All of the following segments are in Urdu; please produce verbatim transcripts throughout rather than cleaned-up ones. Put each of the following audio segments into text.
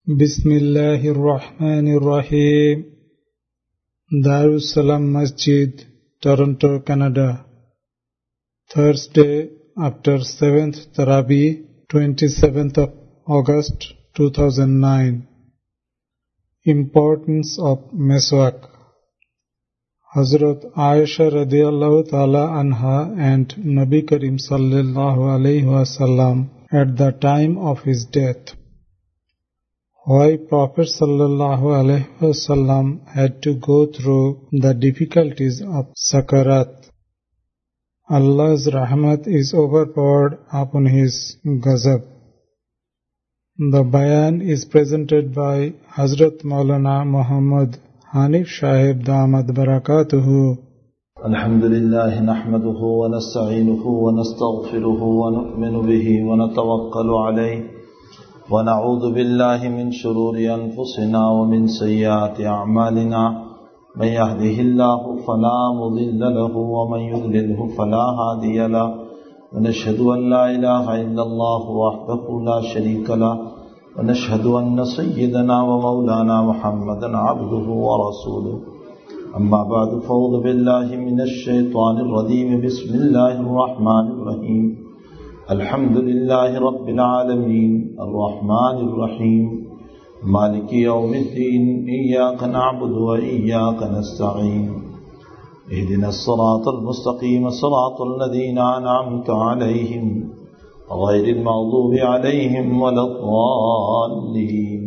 بسم اللہ الرحمن الرحیم. Darussalam Masjid, Toronto, Canada. Thursday after seventh Taraweeh, twenty-seventh of August two thousand nine. Importance of Miswak. Hazrat Aisha radiyallahu ta'ala anha and Nabi Karim sallallahu alayhi wa sallam at the time of his death. Why Prophet sallallahu alayhi wa sallam had to go through the difficulties of Sakarat. Allah's rahmat is overpoured upon his ghazab. The bayan is presented by Hazrat Maulana Muhammad Hanif Shahib Damad Barakatuhu. Alhamdulillah nahmaduhu wa nasta'inuhu wa nastaghfiruhu wa nu'minu bihi wa natawakkalu alayhi. ونعوذ بالله من شرور أنفسنا ومن سيئات أعمالنا من يهده الله فلا مضل له ومن يضلله فلا هادي له ونشهد أن لا إله إلا الله وحده لا شريك له ونشهد أن سيدنا ومولانا محمدا عبده ورسوله أما بعد فأعوذ بالله من الشيطان الرجيم بسم الله الرحمن الرحيم الحمد لله رب العالمين الرحمن الرحيم مالك يوم الدين إياك نعبد وإياك نستعين اهدنا الصراط المستقيم صراط الذين أنعمت عليهم غير المغضوب عليهم ولا الضالين.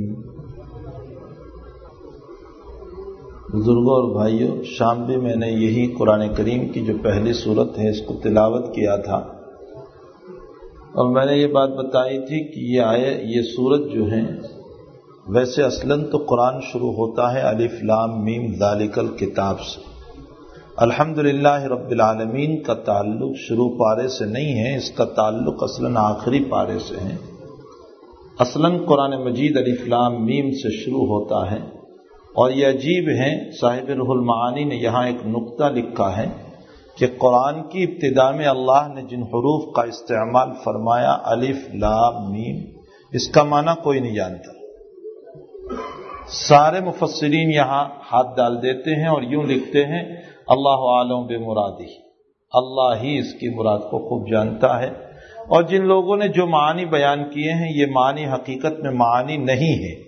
بزرگوں اور بھائیوں، شام بھی میں نے یہی قرآن کریم کی جو پہلی سورت ہے اس کو تلاوت کیا تھا، اور میں نے یہ بات بتائی تھی کہ یہ آئے یہ سورت جو ہیں ویسے اصلاً تو قرآن شروع ہوتا ہے الف لام میم ذالک الکتاب سے. الحمدللہ رب العالمین کا تعلق شروع پارے سے نہیں ہے، اس کا تعلق اصلاً آخری پارے سے ہے. اصلاً قرآن مجید الف لام میم سے شروع ہوتا ہے، اور یہ عجیب ہے، صاحب روح المعانی نے یہاں ایک نقطہ لکھا ہے کہ قرآن کی ابتدا میں اللہ نے جن حروف کا استعمال فرمایا الف لام میم، اس کا معنی کوئی نہیں جانتا. سارے مفسرین یہاں ہاتھ ڈال دیتے ہیں اور یوں لکھتے ہیں اللہ عالم بمرادی، اللہ ہی اس کی مراد کو خوب جانتا ہے. اور جن لوگوں نے جو معانی بیان کیے ہیں یہ معانی حقیقت میں معانی نہیں ہے.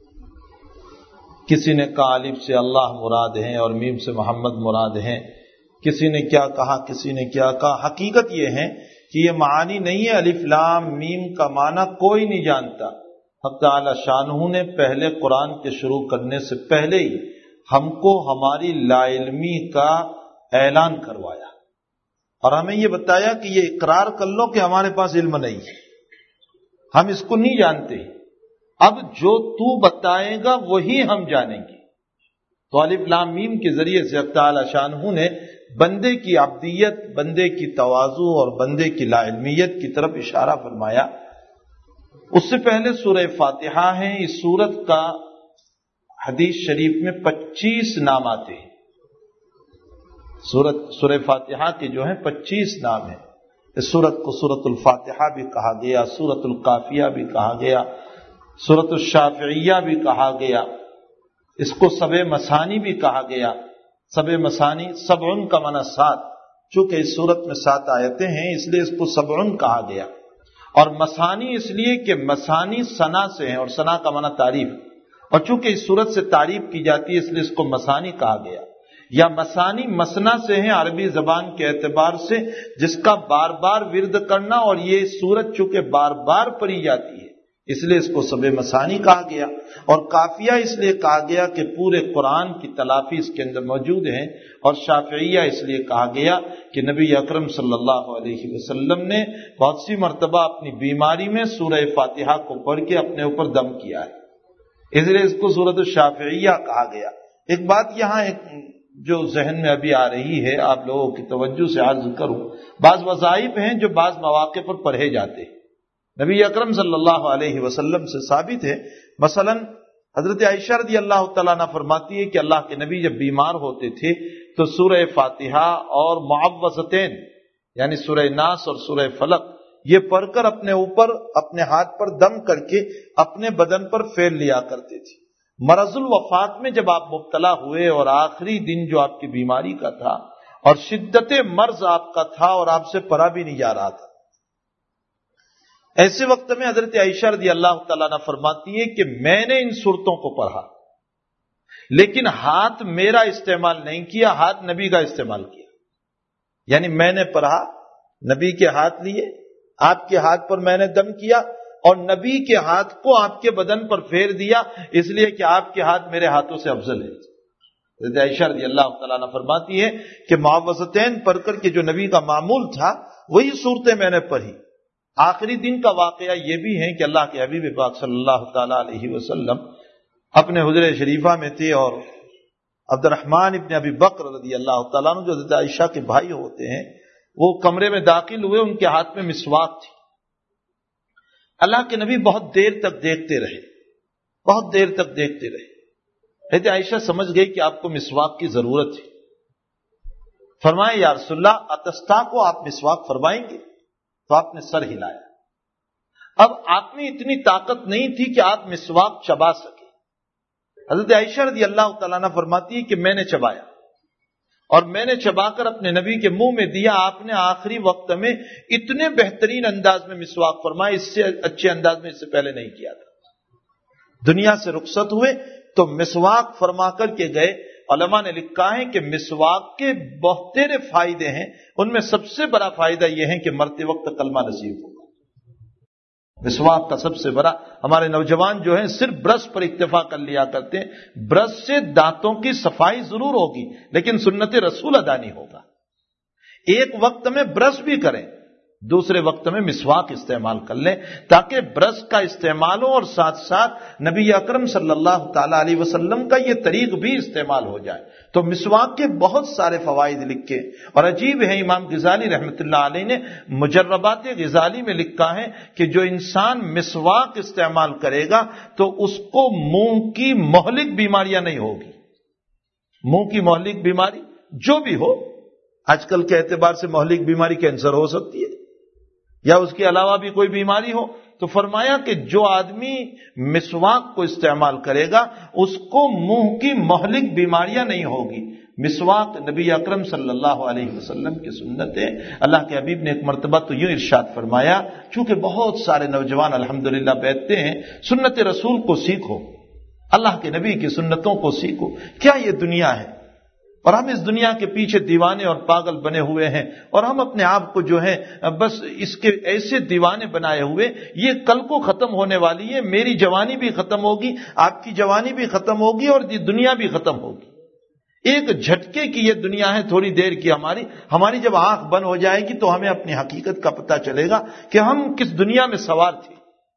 کسی نے کہا الف سے اللہ مراد ہیں اور میم سے محمد مراد ہیں، کسی نے کیا کہا کسی نے کیا کہا. حقیقت یہ ہے کہ یہ معانی نہیں ہے. الف لام میم کا معنی کوئی نہیں جانتا. حق تعالی شانہ نے پہلے قرآن کے شروع کرنے سے پہلے ہی ہم کو ہماری لا علمی کا اعلان کروایا اور ہمیں یہ بتایا کہ یہ اقرار کر لو کہ ہمارے پاس علم نہیں ہے، ہم اس کو نہیں جانتے، اب جو تو بتائے گا وہی ہم جانیں گے. تو الف لام میم کے ذریعے سے حق تعالی شانہ نے بندے کی عبدیت، بندے کی تواضع اور بندے کی لا علمیت کی طرف اشارہ فرمایا. اس سے پہلے سورہ فاتحہ ہے. اس سورت کا حدیث شریف میں پچیس نام آتے ہیں. سورت سورہ فاتحہ کے جو ہیں پچیس نام ہیں. اس سورت کو سورت الفاتحہ بھی کہا گیا، سورت القافیہ بھی کہا گیا، سورت الشافعیہ بھی کہا گیا، اس کو سب مثانی بھی کہا گیا. سب مثانی سبعن کا معنی سات، چونکہ اس صورت میں سات آیتیں ہیں اس لیے اس کو سبعن کہا گیا. اور مثانی اس لیے کہ مثانی ثنا سے ہیں اور ثنا کا معنی تعریف، اور چونکہ اس صورت سے تعریف کی جاتی ہے اس لیے اس کو مثانی کہا گیا. یا مثانی مثنا سے ہیں عربی زبان کے اعتبار سے، جس کا بار بار ورد کرنا، اور یہ صورت چونکہ بار بار پڑھی جاتی ہے اس لیے اس کو سب مثانی کہا گیا. اور کافیہ اس لیے کہا گیا کہ پورے قرآن کی تلافی اس کے اندر موجود ہیں. اور شافعیہ اس لیے کہا گیا کہ نبی اکرم صلی اللہ علیہ وسلم نے بہت سی مرتبہ اپنی بیماری میں سورہ فاتحہ کو پڑھ کے اپنے اوپر دم کیا ہے، اس لیے اس کو سورۃ الشافعیہ کہا گیا. ایک بات یہاں ایک جو ذہن میں ابھی آ رہی ہے، آپ لوگوں کی توجہ سے عرض کروں، بعض وظائف ہیں جو بعض مواقع پر پڑھے جاتے ہیں. نبی اکرم صلی اللہ علیہ وسلم سے ثابت ہے. مثلا حضرت عائشہ رضی اللہ تعالیٰ عنہ فرماتی ہے کہ اللہ کے نبی جب بیمار ہوتے تھے تو سورہ فاتحہ اور معوذتین یعنی سورہ ناس اور سورہ فلق یہ پڑھ کر اپنے اوپر اپنے ہاتھ پر دم کر کے اپنے بدن پر پھیر لیا کرتے تھے۔ مرض الوفات میں جب آپ مبتلا ہوئے اور آخری دن جو آپ کی بیماری کا تھا اور شدت مرض آپ کا تھا اور آپ سے پڑھا بھی نہیں جا رہا تھا، ایسے وقت میں حضرت عائشہ رضی اللہ تعالیٰ عنہ فرماتی ہے کہ میں نے ان صورتوں کو پڑھا لیکن ہاتھ میرا استعمال نہیں کیا، ہاتھ نبی کا استعمال کیا۔ یعنی میں نے پڑھا، نبی کے ہاتھ لیے، آپ کے ہاتھ پر میں نے دم کیا اور نبی کے ہاتھ کو آپ کے بدن پر پھیر دیا، اس لیے کہ آپ کے ہاتھ میرے ہاتھوں سے افضل ہے۔ حضرت عائشہ رضی اللہ تعالیٰ عنہ فرماتی ہے کہ معوذتین پڑھ کر کے جو نبی کا معمول تھا وہی صورتیں میں نے پڑھی۔ آخری دن کا واقعہ یہ بھی ہے کہ اللہ کے حبیب پاک صلی اللہ تعالیٰ علیہ وسلم اپنے حجرہ شریفہ میں تھے اور عبد الرحمن ابن ابی بکر رضی اللہ تعالیٰ عنہ جو حضرت عائشہ کے بھائی ہوتے ہیں وہ کمرے میں داخل ہوئے، ان کے ہاتھ میں مسواک تھی۔ اللہ کے نبی بہت دیر تک دیکھتے رہے، بہت دیر تک دیکھتے رہے۔ حضرت عائشہ سمجھ گئی کہ آپ کو مسواک کی ضرورت ہے، فرمایا یا رسول اللہ اتستا کو آپ مسواک فرمائیں گے؟ تو آپ نے سر ہلایا۔ اب آپ میں اتنی طاقت نہیں تھی کہ آپ مسواک چبا سکے۔ حضرت عائشہ رضی اللہ تعالیٰ عنہ فرماتی ہے کہ میں نے چبایا اور میں نے چبا کر اپنے نبی کے منہ میں دیا۔ آپ نے آخری وقت میں اتنے بہترین انداز میں مسواک فرمایا، اس سے اچھے انداز میں اس سے پہلے نہیں کیا تھا۔ دنیا سے رخصت ہوئے تو مسواک فرما کر کے گئے۔ علماء نے لکھا ہے کہ مسواک کے بہت سارے فائدے ہیں، ان میں سب سے بڑا فائدہ یہ ہے کہ مرتے وقت کلمہ نصیب ہوگا۔ مسواک کا سب سے بڑا، ہمارے نوجوان جو ہیں صرف برش پر اکتفا کر لیا کرتے ہیں، برش سے دانتوں کی صفائی ضرور ہوگی لیکن سنت رسول ادا نہیں ہوگا۔ ایک وقت میں برش بھی کریں، دوسرے وقت میں مسواک استعمال کر لیں تاکہ برش کا استعمال ہو اور ساتھ ساتھ نبی اکرم صلی اللہ تعالی علیہ وسلم کا یہ طریق بھی استعمال ہو جائے۔ تو مسواک کے بہت سارے فوائد لکھے اور عجیب ہے، امام غزالی رحمۃ اللہ علیہ نے مجربات غزالی میں لکھا ہے کہ جو انسان مسواک استعمال کرے گا تو اس کو منہ کی مہلک بیماریاں نہیں ہوگی۔ منہ کی مہلک بیماری جو بھی ہو، آج کل کے اعتبار سے مہلک بیماری کینسر ہو سکتی ہے یا اس کے علاوہ بھی کوئی بیماری ہو، تو فرمایا کہ جو آدمی مسواک کو استعمال کرے گا اس کو منہ کی مہلک بیماریاں نہیں ہوگی۔ مسواک نبی اکرم صلی اللہ علیہ وسلم کی سنت ہے۔ اللہ کے حبیب نے ایک مرتبہ تو یوں ارشاد فرمایا، چونکہ بہت سارے نوجوان الحمدللہ بیٹھتے ہیں، سنت رسول کو سیکھو، اللہ کے نبی کی سنتوں کو سیکھو۔ کیا یہ دنیا ہے اور ہم اس دنیا کے پیچھے دیوانے اور پاگل بنے ہوئے ہیں اور ہم اپنے آپ کو جو ہے بس اس کے ایسے دیوانے بنائے ہوئے، یہ کل کو ختم ہونے والی ہے۔ میری جوانی بھی ختم ہوگی، آپ کی جوانی بھی ختم ہوگی اور یہ دنیا بھی ختم ہوگی۔ ایک جھٹکے کی یہ دنیا ہے، تھوڑی دیر کی ہماری ہماری جب آنکھ بند ہو جائے گی تو ہمیں اپنی حقیقت کا پتہ چلے گا کہ ہم کس دنیا میں سوار تھے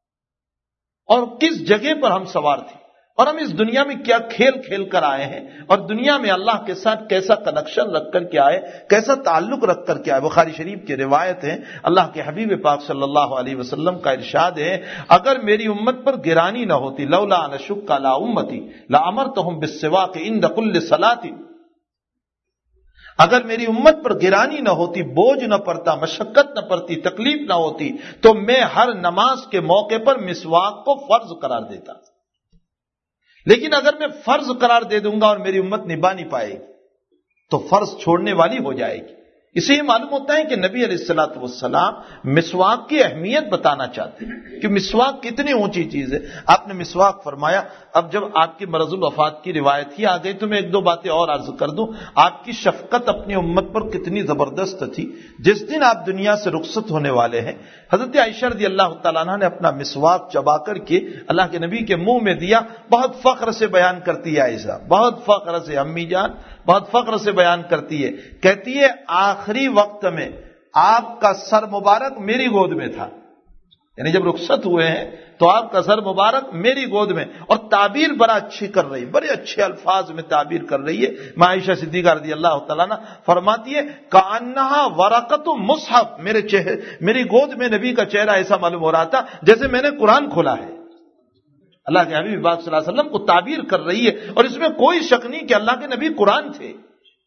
اور کس جگہ پر ہم سوار تھے اور ہم اس دنیا میں کیا کھیل کھیل کر آئے ہیں اور دنیا میں اللہ کے ساتھ کیسا کنیکشن رکھ کر کے آئے، کیسا تعلق رکھ کر کے آئے۔ بخاری شریف کی روایت ہے، اللہ کے حبیب پاک صلی اللہ علیہ وسلم کا ارشاد ہے، اگر میری امت پر گرانی نہ ہوتی، لولا ان اشق علی امتی لامرتهم بالسواک عند كل صلاۃ، اگر میری امت پر گرانی نہ ہوتی، بوجھ نہ پڑتا، مشقت نہ پڑتی، تکلیف نہ ہوتی تو میں ہر نماز کے موقع پر مسواک کو فرض قرار دیتا۔ لیکن اگر میں فرض قرار دے دوں گا اور میری امت نبھا نہیں پائے گی تو فرض چھوڑنے والی ہو جائے گی۔ اسے یہ معلوم ہوتا ہے کہ نبی علیہ الصلوۃ والسلام مسواک کی اہمیت بتانا چاہتے ہیں کہ مسواک کتنی اونچی چیز ہے۔ آپ نے مسواک فرمایا۔ اب جب آپ کی مرض الوفات کی روایت ہی آ گئی تو میں ایک دو باتیں اور عرض کر دوں۔ آپ کی شفقت اپنی امت پر کتنی زبردست تھی۔ جس دن آپ دنیا سے رخصت ہونے والے ہیں، حضرت عائشہ رضی اللہ تعالیٰ عنہ نے اپنا مسواک چبا کر کے اللہ کے نبی کے منہ میں دیا۔ بہت فخر سے بیان کرتی ہے عائشہ، بہت فخر سے، امی جان بہت فخر سے بیان کرتی ہے، کہتی ہے آخری وقت میں آپ کا سر مبارک میری گود میں تھا، یعنی جب رخصت ہوئے ہیں تو آپ کا سر مبارک میری گود میں، اور تعبیر بڑا اچھی کر رہی، بڑے اچھے الفاظ میں تعبیر کر رہی ہے۔ عائشہ صدیقہ رضی اللہ تعالیٰ عنہ فرماتی ہے کأنہا ورقۃ مصحف، میرے چہرے میری گود میں نبی کا چہرہ ایسا معلوم ہو رہا تھا جیسے میں نے قرآن کھولا ہے۔ اللہ کے حبیب پاک صلی اللہ علیہ وسلم کو تعبیر کر رہی ہے اور اس میں کوئی شک نہیں کہ اللہ کے نبی قرآن تھے۔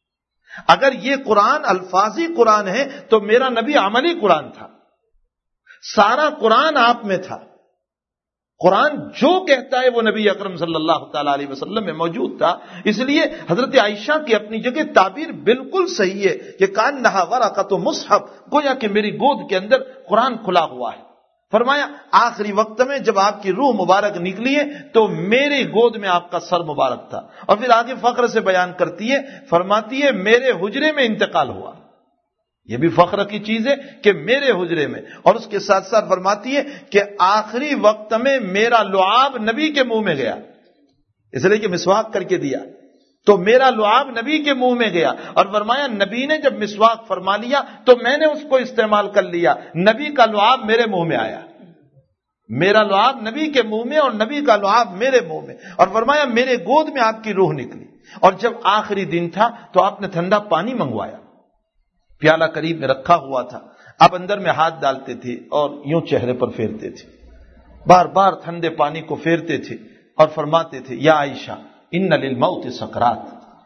اگر یہ قرآن الفاظی قرآن ہے تو میرا نبی عملی قرآن تھا۔ سارا قرآن آپ میں تھا. قرآن جو کہتا ہے وہ نبی اکرم صلی اللہ تعالی علیہ وسلم میں موجود تھا. اس لیے حضرت عائشہ کی اپنی جگہ تعبیر بالکل صحیح ہے کہ کانہا ورقۃ مصحف، گویا کہ میری گود کے اندر قرآن کھلا ہوا ہے. فرمایا آخری وقت میں جب آپ کی روح مبارک نکلی ہے تو میری گود میں آپ کا سر مبارک تھا. اور پھر آگے فخر سے بیان کرتی ہے، فرماتی ہے میرے حجرے میں انتقال ہوا. یہ بھی فخر کی چیز ہے کہ میرے حجرے میں. اور اس کے ساتھ ساتھ فرماتی ہے کہ آخری وقت میں میرا لعاب نبی کے منہ میں گیا، اس لیے کہ مسواک کر کے دیا تو میرا لعاب نبی کے منہ میں گیا. اور فرمایا نبی نے جب مسواک فرما لیا تو میں نے اس کو استعمال کر لیا، نبی کا لعاب میرے منہ میں آیا. میرا لعاب نبی کے منہ میں اور نبی کا لعاب میرے منہ میں. اور فرمایا میرے گود میں آپ کی روح نکلی. اور جب آخری دن تھا تو آپ نے ٹھنڈا پانی منگوایا، پیالہ قریب میں رکھا ہوا تھا، آپ اندر میں ہاتھ ڈالتے تھے اور یوں چہرے پر پھیرتے تھے، بار بار ٹھنڈے پانی کو پھیرتے تھے اور فرماتے تھے یا عائشہ ان للموت سکرات،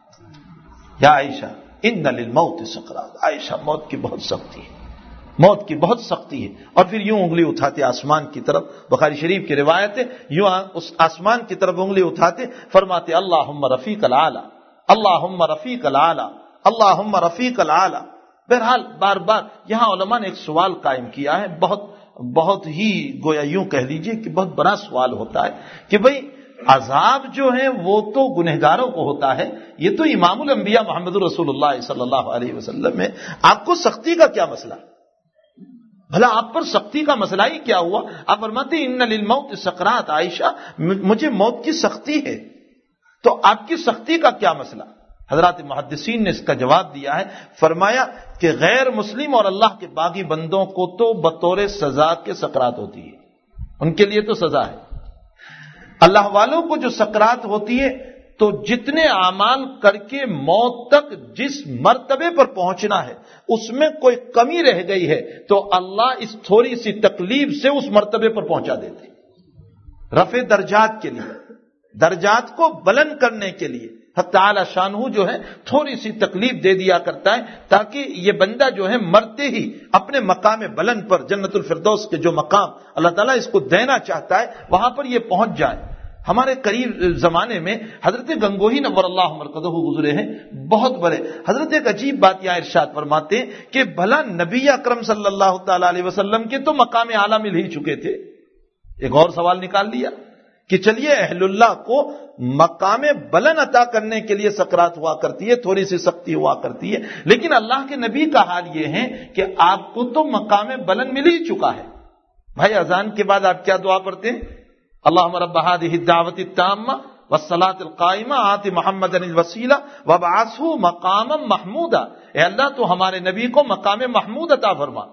یا عائشہ ان للموت سکرات. عائشہ موت کی بہت سختی ہے، موت کی بہت سختی ہے. اور پھر یوں انگلی اٹھاتے آسمان کی طرف، بخاری شریف کی روایت ہے، یوں اس آسمان کی طرف انگلی اٹھاتے فرماتے اللہم رفیق العالی، اللہم رفیق العالی، اللہم رفیق العالی. بہرحال بار بار یہاں علماء نے ایک سوال قائم کیا ہے، بہت بہت ہی گویا یوں کہہ لیجئے کہ بہت بڑا سوال ہوتا ہے کہ بھئی عذاب جو ہے وہ تو گنہگاروں کو ہوتا ہے، یہ تو امام الانبیاء محمد رسول اللہ صلی اللہ علیہ وسلم ہے، آپ کو سختی کا کیا مسئلہ؟ بھلا آپ پر سختی کا مسئلہ ہی کیا ہوا؟ آپ فرماتے ہیں ان للموت سکرات، عائشہ مجھے موت کی سختی ہے، تو آپ کی سختی کا کیا مسئلہ؟ حضرات محدثین نے اس کا جواب دیا ہے، فرمایا کہ غیر مسلم اور اللہ کے باغی بندوں کو تو بطور سزا کے سکرات ہوتی ہے، ان کے لیے تو سزا ہے. اللہ والوں کو جو سکرات ہوتی ہے تو جتنے اعمال کر کے موت تک جس مرتبے پر پہنچنا ہے اس میں کوئی کمی رہ گئی ہے تو اللہ اس تھوڑی سی تکلیف سے اس مرتبے پر پہنچا دیتے، رفع درجات کے لیے، درجات کو بلند کرنے کے لیے. حق تعالی شانہ جو ہے تھوڑی سی تکلیف دے دیا کرتا ہے تاکہ یہ بندہ جو ہے مرتے ہی اپنے مقام بلند پر، جنت الفردوس کے جو مقام اللہ تعالیٰ اس کو دینا چاہتا ہے وہاں پر یہ پہنچ جائے. ہمارے قریب زمانے میں حضرت گنگوہی نور اللہ مرقدہ گزرے ہیں، بہت بڑے. حضرت ایک عجیب بات یہاں ارشاد فرماتے ہیں کہ بھلا نبی اکرم صلی اللہ تعالی علیہ وسلم کے تو مقام اعلیٰ مل ہی چکے تھے. ایک اور سوال نکال لیا کہ چلیے اہل اللہ کو مقام بلند عطا کرنے کے لیے سکرات ہوا کرتی ہے، تھوڑی سی سختی ہوا کرتی ہے، لیکن اللہ کے نبی کا حال یہ ہے کہ آپ کو تو مقام بلند مل ہی چکا ہے. بھائی اذان کے بعد آپ کیا دعا پڑھتے ہیں؟ اللہم رب هذه الدعوة التامة والصلاة القائمة آت محمد الوسیلہ وابعثہ مقاما محمودا. اے اللہ تو ہمارے نبی کو مقام محمود عطا فرما.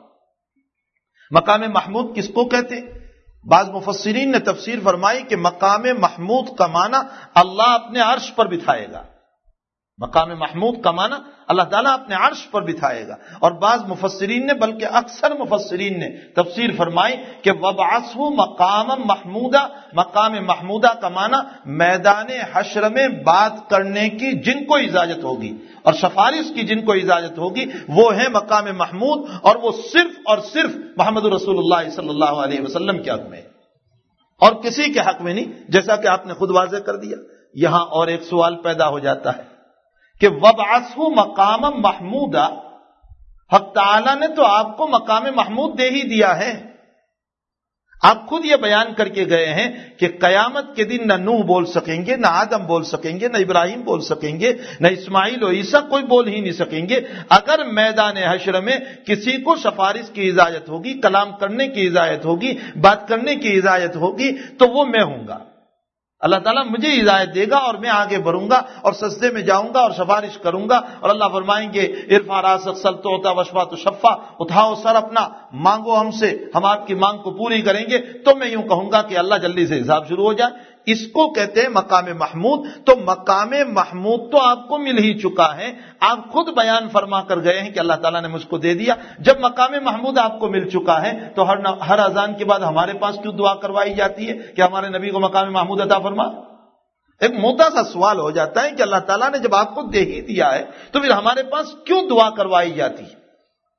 مقام محمود کس کو کہتے ہیں؟ بعض مفسرین نے تفسیر فرمائی کہ مقام محمود کا معنی اللہ اپنے عرش پر بٹھائے گا. مقام محمود کا معنی اللہ تعالیٰ اپنے عرش پر بٹھائے گا. اور بعض مفسرین نے بلکہ اکثر مفسرین نے تفسیر فرمائی کہ وبعثہ مقاما محمودا، مقام محمودہ کا معنی میدان حشر میں بات کرنے کی جن کو اجازت ہوگی اور سفارش کی جن کو اجازت ہوگی وہ ہے مقام محمود، اور وہ صرف اور صرف محمد رسول اللہ صلی اللہ علیہ وسلم کے حق میں اور کسی کے حق میں نہیں، جیسا کہ آپ نے خود واضح کر دیا. یہاں اور ایک سوال پیدا ہو جاتا ہے کہ وبعثہ مقام محمودا، حق تعالی نے تو آپ کو مقام محمود دے ہی دیا ہے. آپ خود یہ بیان کر کے گئے ہیں کہ قیامت کے دن نہ نوح بول سکیں گے، نہ آدم بول سکیں گے، نہ ابراہیم بول سکیں گے، نہ اسماعیل و عیسیٰ کوئی بول ہی نہیں سکیں گے. اگر میدان حشر میں کسی کو سفارش کی اجازت ہوگی، کلام کرنے کی اجازت ہوگی، بات کرنے کی اجازت ہوگی تو وہ میں ہوں گا. اللہ تعالیٰ مجھے ہدایت دے گا اور میں آگے بڑھوں گا اور سجدے میں جاؤں گا اور سفارش کروں گا، اور اللہ فرمائیں گے ارفع راسک سل تعطیٰ واشفع تشفع، اٹھاؤ سر اپنا، مانگو ہم سے، ہم آپ کی مانگ کو پوری کریں گے. تو میں یوں کہوں گا کہ اللہ جلدی سے حساب شروع ہو جائے. اس کو کہتے ہیں مقام محمود. تو مقام محمود تو آپ کو مل ہی چکا ہے. آپ خود بیان فرما کر گئے ہیں کہ اللہ تعالیٰ نے مجھ کو دے دیا. جب مقام محمود آپ کو مل چکا ہے تو ہر ہر اذان کے بعد ہمارے پاس کیوں دعا کروائی جاتی ہے کہ ہمارے نبی کو مقام محمود عطا فرما؟ ایک موٹا سا سوال ہو جاتا ہے کہ اللہ تعالیٰ نے جب آپ کو دے ہی دیا ہے تو پھر ہمارے پاس کیوں دعا کروائی جاتی ہے؟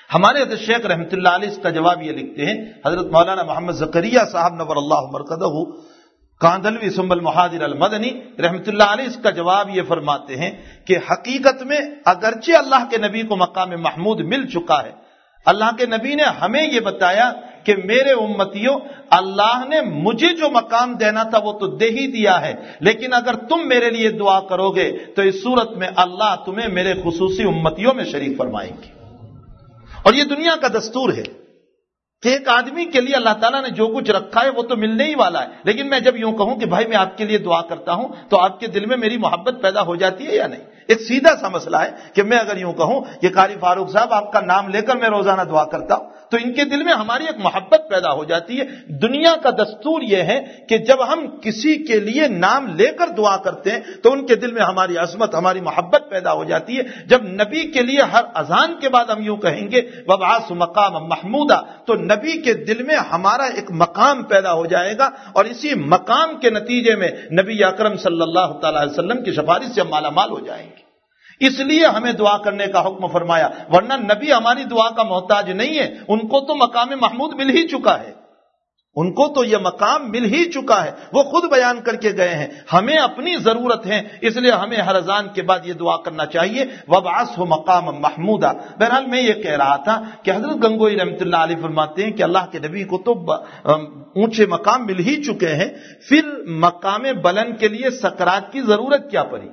ہمارے حضرت شیخ رحمۃ اللہ علیہ اس کا جواب یہ لکھتے ہیں، حضرت مولانا محمد زکریا صاحب نور اللہ مرقدہ کاندھلوی ثم المحاضر المدنی رحمۃ اللہ علیہ اس کا جواب یہ فرماتے ہیں کہ حقیقت میں اگرچہ اللہ کے نبی کو مقام محمود مل چکا ہے، اللہ کے نبی نے ہمیں یہ بتایا کہ میرے امتیوں، اللہ نے مجھے جو مقام دینا تھا وہ تو دے ہی دیا ہے، لیکن اگر تم میرے لیے دعا کرو گے تو اس صورت میں اللہ تمہیں میرے خصوصی امتیوں میں شریک فرمائیں گے۔ اور یہ دنیا کا دستور ہے کہ ایک آدمی کے لیے اللہ تعالیٰ نے جو کچھ رکھا ہے وہ تو ملنے ہی والا ہے، لیکن میں جب یوں کہوں کہ بھائی میں آپ کے لیے دعا کرتا ہوں تو آپ کے دل میں میری محبت پیدا ہو جاتی ہے یا نہیں؟ ایک سیدھا سا مسئلہ ہے کہ میں اگر یوں کہوں کہ قاری فاروق صاحب آپ کا نام لے کر میں روزانہ دعا کرتا ہوں تو ان کے دل میں ہماری ایک محبت پیدا ہو جاتی ہے۔ دنیا کا دستور یہ ہے کہ جب ہم کسی کے لیے نام لے کر دعا کرتے ہیں تو ان کے دل میں ہماری عظمت، ہماری محبت پیدا ہو جاتی ہے۔ جب نبی کے لیے ہر اذان کے بعد ہم یوں کہیں گے وَبْعَثْ مَقَامًا مَحْمُودًا، تو نبی کے دل میں ہمارا ایک مقام پیدا ہو جائے گا، اور اسی مقام کے نتیجے میں نبی اکرم صلی اللہ تعالی علیہ وسلم کی سفارش سے مالا مال ہو جائیں گے۔ اس لیے ہمیں دعا کرنے کا حکم فرمایا، ورنہ نبی ہماری دعا کا محتاج نہیں ہے، ان کو تو مقام محمود مل ہی چکا ہے، ان کو تو یہ مقام مل ہی چکا ہے، وہ خود بیان کر کے گئے ہیں۔ ہمیں اپنی ضرورت ہے، اس لیے ہمیں ہر اذان کے بعد یہ دعا کرنا چاہیے وَبْعَثْهُ مَقَامًا مَحْمُودًا۔ بہرحال میں یہ کہہ رہا تھا کہ حضرت گنگوئی رحمۃ اللہ علیہ فرماتے ہیں کہ اللہ کے نبی کو تو اونچے مقام مل ہی چکے ہیں، پھر مقام بلند کے لیے سکرات کی ضرورت کیا پڑی؟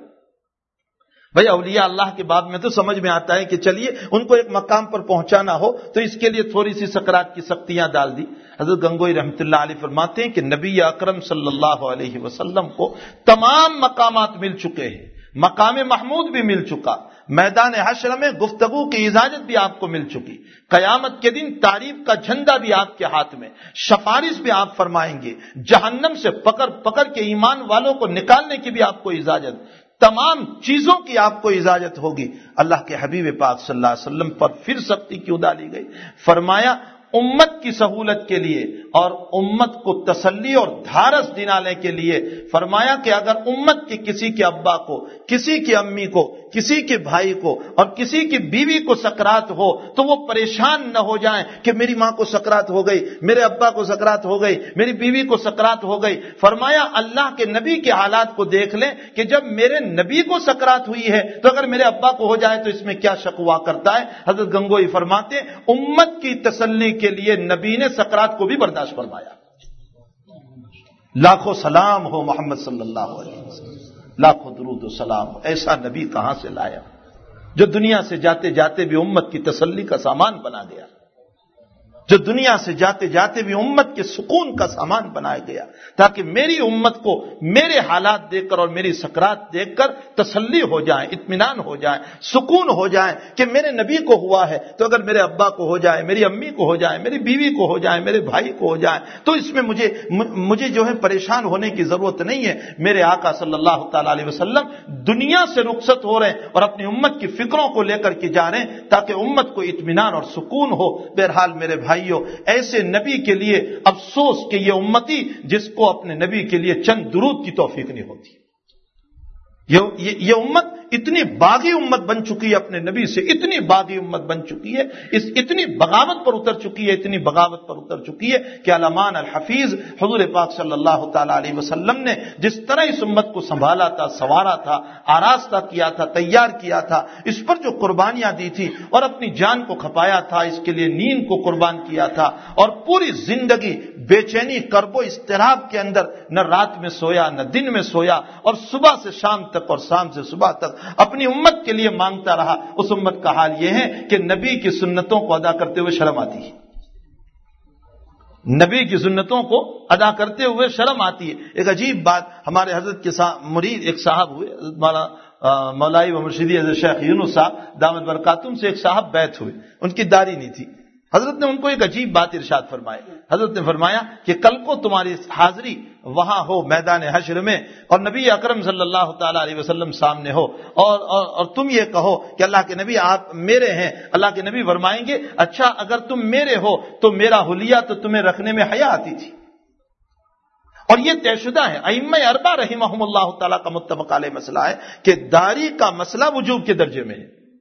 بھئی اولیاء اللہ کے باب میں تو سمجھ میں آتا ہے کہ چلیے ان کو ایک مقام پر پہنچانا ہو تو اس کے لیے تھوڑی سی سکرات کی سختیاں ڈال دی۔ حضرت گنگوئی رحمۃ اللہ علیہ فرماتے ہیں کہ نبی اکرم صلی اللہ علیہ وسلم کو تمام مقامات مل چکے ہیں، مقام محمود بھی مل چکا، میدان حشر میں گفتگو کی اجازت بھی آپ کو مل چکی، قیامت کے دن تعریف کا جھنڈا بھی آپ کے ہاتھ میں، سفارش بھی آپ فرمائیں گے، جہنم سے پکڑ پکڑ کے ایمان والوں کو نکالنے کی بھی آپ کو اجازت، تمام چیزوں کی آپ کو اجازت ہوگی۔ اللہ کے حبیب پاک صلی اللہ علیہ وسلم پر پھر سختی کیوں ڈالی گئی؟ فرمایا امت کی سہولت کے لیے اور امت کو تسلی اور دھارس دلانے کے لیے، فرمایا کہ اگر امت کے کسی کے ابا کو، کسی کی امی کو، کسی کے بھائی کو اور کسی کی بیوی کو سکرات ہو تو وہ پریشان نہ ہو جائیں کہ میری ماں کو سکرات ہو گئی، میرے ابا کو سکرات ہو گئی، میری بیوی کو سکرات ہو گئی۔ فرمایا اللہ کے نبی کے حالات کو دیکھ لیں کہ جب میرے نبی کو سکرات ہوئی ہے تو اگر میرے ابا کو ہو جائے تو اس میں کیا شک ہوا کرتا ہے؟ حضرت گنگوئی فرماتے امت کی تسلی کے لیے نبی نے سکرات کو بھی برداشت فرمایا۔ لاکھوں سلام ہو محمد صلی اللہ علیہ وسلم، لاکھوں درود و سلام ہو، ایسا نبی کہاں سے لایا جو دنیا سے جاتے جاتے بھی امت کی تسلی کا سامان بنا گیا، جو دنیا سے جاتے جاتے بھی امت کے سکون کا سامان بنایا گیا، تاکہ میری امت کو میرے حالات دیکھ کر اور میری سکرات دیکھ کر تسلی ہو جائے، اطمینان ہو جائے، سکون ہو جائے کہ میرے نبی کو ہوا ہے تو اگر میرے ابا کو ہو جائے، میری امی کو ہو جائے، میری بیوی کو ہو جائے، میرے بھائی کو ہو جائے تو اس میں مجھے مجھے جو ہے پریشان ہونے کی ضرورت نہیں ہے۔ میرے آقا صلی اللہ تعالی علیہ وسلم دنیا سے رخصت ہو رہے ہیں اور اپنی امت کی فکروں کو لے کر کے جا رہے ہیں تاکہ امت کو اطمینان اور سکون ہو۔ بہرحال میرے بھائی ایسے نبی کے لیے افسوس کہ یہ امتی جس کو اپنے نبی کے لیے چند درود کی توفیق نہیں ہوتی۔ یہ, یہ, یہ امت اتنی باغی امت بن چکی ہے، اپنے نبی سے اتنی باغی امت بن چکی ہے، اس اتنی بغاوت پر اتر چکی ہے، اتنی بغاوت پر اتر چکی ہے کہ علمان الحفیظ حضور پاک صلی اللہ تعالی علیہ وسلم نے جس طرح اس امت کو سنبھالا تھا، سنوارا تھا، آراستہ کیا تھا، تیار کیا تھا، اس پر جو قربانیاں دی تھی اور اپنی جان کو کھپایا تھا، اس کے لیے نیند کو قربان کیا تھا اور پوری زندگی بے چینی، کرب و اضطراب کے اندر نہ رات میں سویا نہ دن میں سویا اور صبح سے شام تک اور شام سے صبح تک اپنی امت کے لیے مانگتا رہا، اس امت کا حال یہ ہے کہ نبی کی سنتوں کو ادا کرتے ہوئے شرم آتی ہے، نبی کی سنتوں کو ادا کرتے ہوئے شرم آتی ہے۔ ایک عجیب بات، ہمارے حضرت کے مرید ایک صاحب ہوئے، مولائی و مرشدی حضرت شیخ یونس صاحب دامت برکاتہم سے ایک صاحب بیعت ہوئے، ان کی داڑھی نہیں تھی۔ حضرت نے ان کو ایک عجیب بات ارشاد فرمائی، حضرت نے فرمایا کہ کل کو تمہاری حاضری وہاں ہو میدان حشر میں اور نبی اکرم صلی اللہ تعالی علیہ وسلم سامنے ہو اور, اور, اور تم یہ کہو کہ اللہ کے نبی آپ میرے ہیں، اللہ کے نبی فرمائیں گے اچھا اگر تم میرے ہو تو میرا حلیہ تو تمہیں رکھنے میں حیا آتی تھی۔ اور یہ طے شدہ ہے، ائمہ اربعہ رحمہم اللہ تعالیٰ کا متفق علیہ مسئلہ ہے کہ داڑھی کا مسئلہ وجوب کے درجے میں ہے،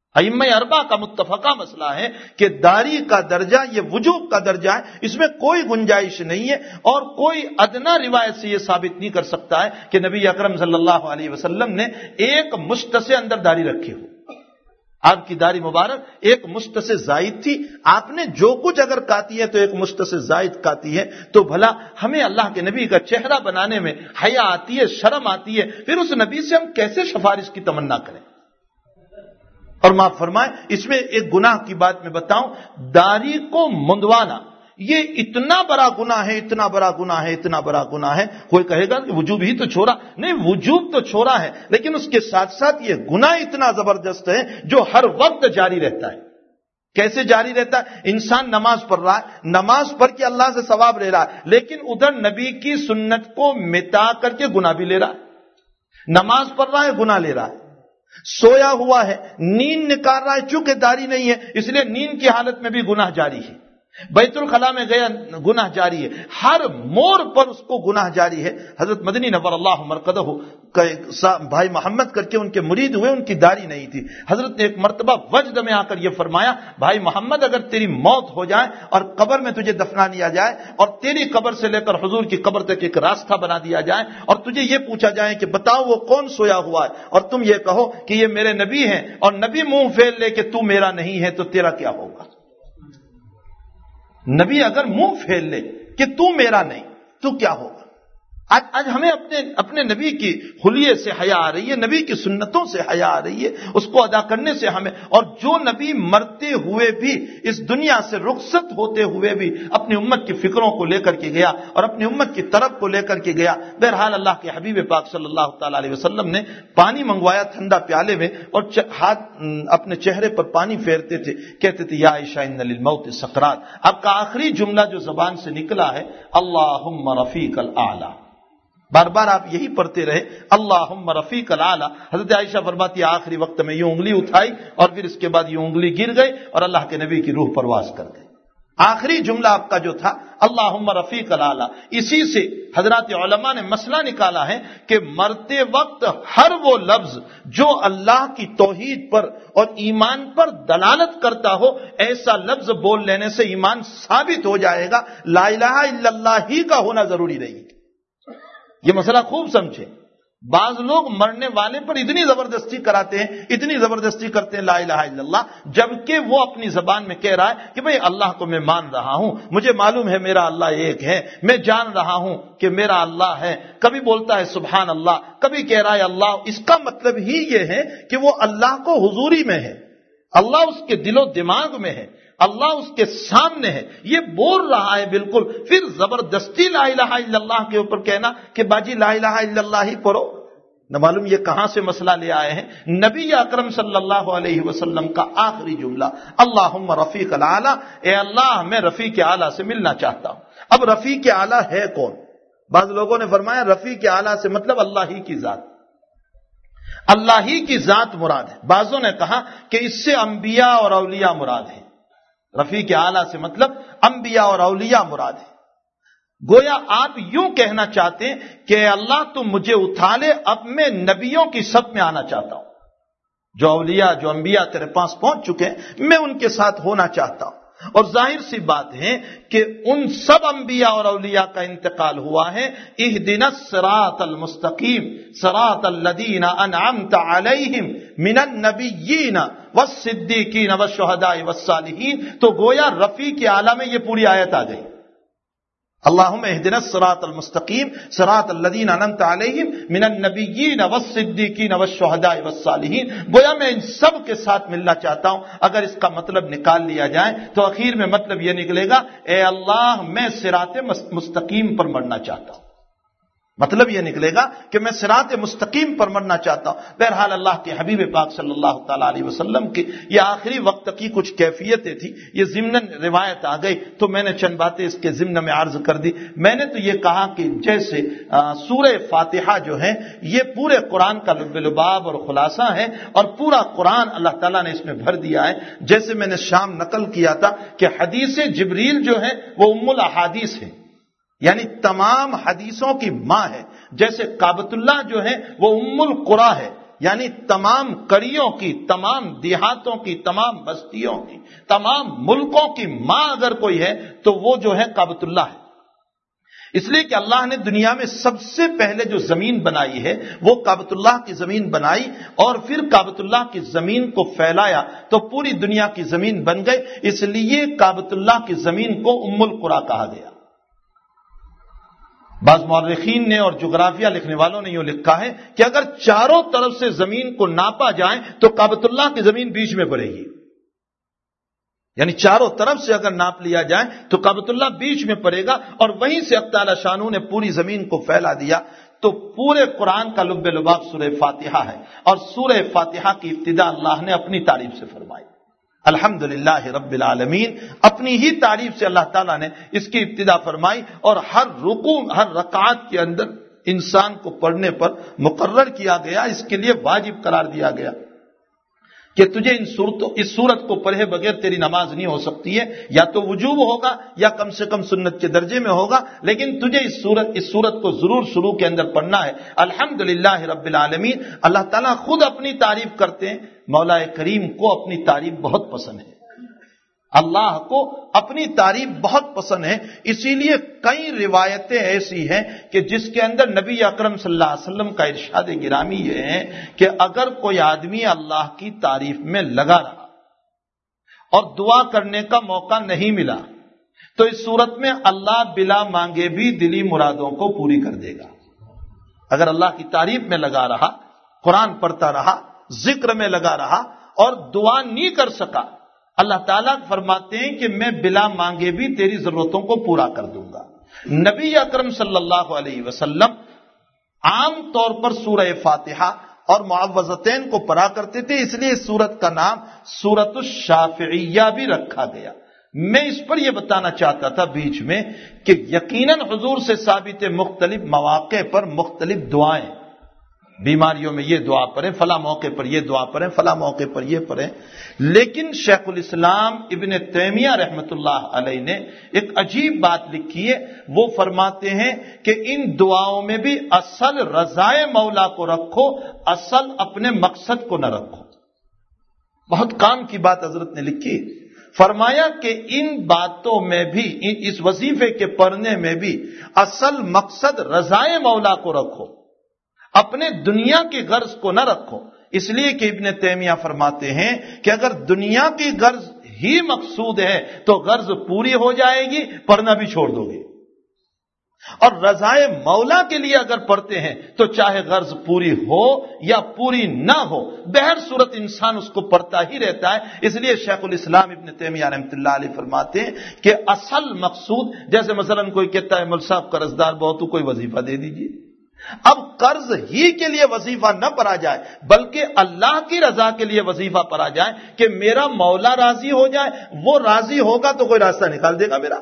ائمہ اربعہ کا متفقہ مسئلہ ہے کہ داڑھی کا درجہ یہ وجوب کا درجہ ہے، اس میں کوئی گنجائش نہیں ہے، اور کوئی ادنا روایت سے یہ ثابت نہیں کر سکتا ہے کہ نبی اکرم صلی اللہ علیہ وسلم نے ایک مشت سے اندر داڑھی رکھی ہو۔ آپ کی داڑھی مبارک ایک مشت سے زائد تھی، آپ نے جو کچھ اگر کاتی ہے تو ایک مشت سے زائد کاتی ہے، تو بھلا ہمیں اللہ کے نبی کا چہرہ بنانے میں حیا آتی ہے، شرم آتی ہے، پھر اس نبی سے ہم کیسے سفارش کی تمنا کریں؟ اور معاف فرمائیں، اس میں ایک گناہ کی بات میں بتاؤں، داڑھی کو منڈوانا یہ اتنا بڑا گناہ ہے، اتنا بڑا گناہ ہے، اتنا بڑا گناہ ہے۔ کوئی کہے گا کہ وجوب ہی تو چھوڑا، نہیں، وجوب تو چھوڑا ہے، لیکن اس کے ساتھ ساتھ یہ گناہ اتنا زبردست ہے جو ہر وقت جاری رہتا ہے۔ کیسے جاری رہتا ہے؟ انسان نماز پڑھ رہا ہے، نماز پڑھ کے اللہ سے ثواب لے رہا ہے، لیکن ادھر نبی کی سنت کو مٹا کر کے گناہ بھی لے رہا ہے۔ نماز پڑھ رہا ہے، گناہ لے رہا ہے، سویا ہوا ہے، نیند نکال رہا ہے، چونکہ داڑھی نہیں ہے اس لیے نیند کی حالت میں بھی گناہ جاری ہے، بیت الخلاء میں گیا گناہ جاری ہے، ہر موڑ پر اس کو گناہ جاری ہے۔ حضرت مدنی نور اللہ مرقدہ کا بھائی محمد کر کے ان کے مرید ہوئے، ان کی داڑھی نہیں تھی، حضرت نے ایک مرتبہ وجد میں آ کر یہ فرمایا، بھائی محمد اگر تیری موت ہو جائے اور قبر میں تجھے دفنا لیا جائے اور تیری قبر سے لے کر حضور کی قبر تک ایک راستہ بنا دیا جائے اور تجھے یہ پوچھا جائے کہ بتاؤ وہ کون سویا ہوا ہے، اور تم یہ کہو کہ یہ میرے نبی ہیں، اور نبی منہ پھیر لے کہ تو میرا نہیں ہے، تو تیرا کیا ہوگا؟ نبی اگر منہ پھیر لے کہ تو میرا نہیں تو کیا ہوگا؟ آج آج ہمیں اپنے اپنے نبی کی حلیے سے حیا آ رہی ہے، نبی کی سنتوں سے حیا آ رہی ہے، اس کو ادا کرنے سے ہمیں، اور جو نبی مرتے ہوئے بھی اس دنیا سے رخصت ہوتے ہوئے بھی اپنی امت کی فکروں کو لے کر کے گیا اور اپنی امت کی طرف کو لے کر کے گیا۔ بہرحال اللہ کے حبیب پاک صلی اللہ تعالی علیہ وسلم نے پانی منگوایا ٹھنڈا پیالے میں، اور ہاتھ اپنے چہرے پر پانی پھیرتے تھے، کہتے تھے یا عائشہ ان للموت سکرات۔ آپ کا آخری جملہ جو زبان سے نکلا ہے اللہم رفیق الاعلی، بار بار آپ یہی پڑھتے رہے اللہم رفیق الاعلی۔ حضرت عائشہ فرماتی آخری وقت میں یہ انگلی اٹھائی اور پھر اس کے بعد یہ انگلی گر گئی اور اللہ کے نبی کی روح پرواز کر گئی۔ آخری جملہ آپ کا جو تھا اللہم رفیق الاعلی، اسی سے حضرات علماء نے مسئلہ نکالا ہے کہ مرتے وقت ہر وہ لفظ جو اللہ کی توحید پر اور ایمان پر دلالت کرتا ہو، ایسا لفظ بول لینے سے ایمان ثابت ہو جائے گا، لا الہ الا اللہ ہی کا ہونا ضروری نہیں ہے۔ یہ مسئلہ خوب سمجھیں، بعض لوگ مرنے والے پر اتنی زبردستی کراتے ہیں، اتنی زبردستی کرتے ہیں لا الہ الا اللہ، جبکہ وہ اپنی زبان میں کہہ رہا ہے کہ بھئی اللہ کو میں مان رہا ہوں، مجھے معلوم ہے میرا اللہ ایک ہے، میں جان رہا ہوں کہ میرا اللہ ہے، کبھی بولتا ہے سبحان اللہ، کبھی کہہ رہا ہے اللہ۔ اس کا مطلب ہی یہ ہے کہ وہ اللہ کو حضوری میں ہے، اللہ اس کے دل و دماغ میں ہے، اللہ اس کے سامنے ہے، یہ بول رہا ہے بالکل۔ پھر زبردستی لا الہ الا اللہ کے اوپر کہنا کہ باجی لا الہ الا اللہ ہی پڑھو، نہ معلوم یہ کہاں سے مسئلہ لے آئے ہیں۔ نبی اکرم صلی اللہ علیہ وسلم کا آخری جملہ اللہم رفیق الاعلی، اے اللہ میں رفیق اعلیٰ سے ملنا چاہتا ہوں۔ اب رفیق اعلیٰ ہے کون؟ بعض لوگوں نے فرمایا رفیق اعلیٰ سے مطلب اللہ ہی کی ذات، اللہ ہی کی ذات مراد ہے۔ بعضوں نے کہا کہ اس سے انبیاء اور اولیاء مراد ہیں، رفیق اعلیٰ سے مطلب انبیاء اور اولیاء مراد ہے۔ گویا آپ یوں کہنا چاہتے ہیں کہ اللہ تم مجھے اٹھا لے، اب میں نبیوں کی صف میں آنا چاہتا ہوں، جو اولیاء جو انبیاء تیرے پاس پہنچ چکے ہیں میں ان کے ساتھ ہونا چاہتا ہوں۔ اور ظاہر سی بات ہے کہ ان سب انبیاء اور اولیاء کا انتقال ہوا ہے۔ اہدنا الصراط المستقیم صراط الذین انعمت علیہم من النبیین والصدیقین والشہداء والصالحین، تو گویا رفیق اعلیٰ میں یہ پوری آیت آ گئی، اللہم اہدنا الصراط المستقیم صراط الذین انعمت علیہم من النبیین والصدیقین والشہداء والصالحین۔ گویا میں ان سب کے ساتھ ملنا چاہتا ہوں۔ اگر اس کا مطلب نکال لیا جائے تو اخیر میں مطلب یہ نکلے گا اے اللہ میں صراط مستقیم پر مرنا چاہتا ہوں، مطلب یہ نکلے گا کہ میں صراط مستقیم پر مرنا چاہتا ہوں۔ بہرحال اللہ کے حبیب پاک صلی اللہ تعالی علیہ وسلم کی یہ آخری وقت کی کچھ کیفیتیں تھی، یہ ضمناً روایت آ گئی تو میں نے چند باتیں اس کے ضمن میں عرض کر دی۔ میں نے تو یہ کہا کہ جیسے سورہ فاتحہ جو ہے یہ پورے قرآن کا لب لباب اور خلاصہ ہے، اور پورا قرآن اللہ تعالیٰ نے اس میں بھر دیا ہے۔ جیسے میں نے شام نقل کیا تھا کہ حدیث جبریل جو ہے وہ ام الاحادیث ہے، یعنی تمام حدیثوں کی ماں ہے۔ جیسے کعبۃ اللہ جو ہے وہ ام القریٰ ہے، یعنی تمام کڑیوں کی، تمام دیہاتوں کی، تمام بستیوں کی، تمام ملکوں کی ماں اگر کوئی ہے تو وہ جو ہے کعبۃ اللہ ہے. اس لیے کہ اللہ نے دنیا میں سب سے پہلے جو زمین بنائی ہے وہ کعبۃ اللہ کی زمین بنائی، اور پھر کعبۃ اللہ کی زمین کو پھیلایا تو پوری دنیا کی زمین بن گئی. اس لیے کعبۃ اللہ کی زمین کو ام القریٰ کہا گیا. بعض مورخین نے اور جغرافیہ لکھنے والوں نے یوں لکھا ہے کہ اگر چاروں طرف سے زمین کو ناپا جائے تو کعبۃ اللہ کی زمین بیچ میں پڑے گی. یعنی چاروں طرف سے اگر ناپ لیا جائے تو کعبۃ اللہ بیچ میں پڑے گا، اور وہیں سے اللہ تعالی شانہ نے پوری زمین کو پھیلا دیا. تو پورے قرآن کا لب لباب سورہ فاتحہ ہے، اور سورہ فاتحہ کی ابتدا اللہ نے اپنی تعریف سے فرمائی. الحمدللہ رب العالمین، اپنی ہی تعریف سے اللہ تعالیٰ نے اس کی ابتدا فرمائی، اور ہر رکوع ہر رکعت کے اندر انسان کو پڑھنے پر مقرر کیا گیا، اس کے لیے واجب قرار دیا گیا کہ تجھے ان صورتوں اس صورت کو پڑھے بغیر تیری نماز نہیں ہو سکتی ہے. یا تو وجوب ہوگا یا کم سے کم سنت کے درجے میں ہوگا، لیکن تجھے اس صورت اس صورت کو ضرور شروع کے اندر پڑھنا ہے. الحمدللہ رب العالمین. اللہ تعالیٰ خود اپنی تعریف کرتے ہیں. مولا کریم کو اپنی تعریف بہت پسند ہے، اللہ کو اپنی تعریف بہت پسند ہے. اسی لیے کئی روایتیں ایسی ہیں کہ جس کے اندر نبی اکرم صلی اللہ علیہ وسلم کا ارشاد گرامی یہ ہے کہ اگر کوئی آدمی اللہ کی تعریف میں لگا رہا اور دعا کرنے کا موقع نہیں ملا تو اس صورت میں اللہ بلا مانگے بھی دلی مرادوں کو پوری کر دے گا. اگر اللہ کی تعریف میں لگا رہا، قرآن پڑھتا رہا، ذکر میں لگا رہا اور دعا نہیں کر سکا، اللہ تعالیٰ فرماتے ہیں کہ میں بلا مانگے بھی تیری ضرورتوں کو پورا کر دوں گا. نبی اکرم صلی اللہ علیہ وسلم عام طور پر سورہ فاتحہ اور معوذتین کو پڑھا کرتے تھے، اس لیے اس سورت کا نام سورۃ الشافعیہ بھی رکھا گیا. میں اس پر یہ بتانا چاہتا تھا بیچ میں کہ یقیناً حضور سے ثابت مختلف مواقع پر مختلف دعائیں، بیماریوں میں یہ دعا پڑھیں، فلاں موقع پر یہ دعا پڑھیں، فلاں موقع پر یہ پڑھیں. لیکن شیخ الاسلام ابن تیمیہ رحمۃ اللہ علیہ نے ایک عجیب بات لکھی ہے. وہ فرماتے ہیں کہ ان دعاؤں میں بھی اصل رضائے مولا کو رکھو، اصل اپنے مقصد کو نہ رکھو. بہت کام کی بات حضرت نے لکھی. فرمایا کہ ان باتوں میں بھی، اس وظیفے کے پڑھنے میں بھی اصل مقصد رضائے مولا کو رکھو، اپنے دنیا کی غرض کو نہ رکھو. اس لیے کہ ابن تیمیہ فرماتے ہیں کہ اگر دنیا کی غرض ہی مقصود ہے تو غرض پوری ہو جائے گی، پڑھنا بھی چھوڑ دو گے. اور رضائے مولا کے لیے اگر پڑھتے ہیں تو چاہے غرض پوری ہو یا پوری نہ ہو، بہر صورت انسان اس کو پڑھتا ہی رہتا ہے. اس لیے شیخ الاسلام ابن تیمیہ رحمۃ اللہ علیہ فرماتے ہیں کہ اصل مقصود، جیسے مثلا کوئی کہتا ہے مول صاحب قرضدار بہت، کوئی وظیفہ دے دیجیے. اب قرض ہی کے لیے وظیفہ نہ پڑھا جائے بلکہ اللہ کی رضا کے لیے وظیفہ پڑھا جائے کہ میرا مولا راضی ہو جائے. وہ راضی ہوگا تو کوئی راستہ نکال دے گا میرا.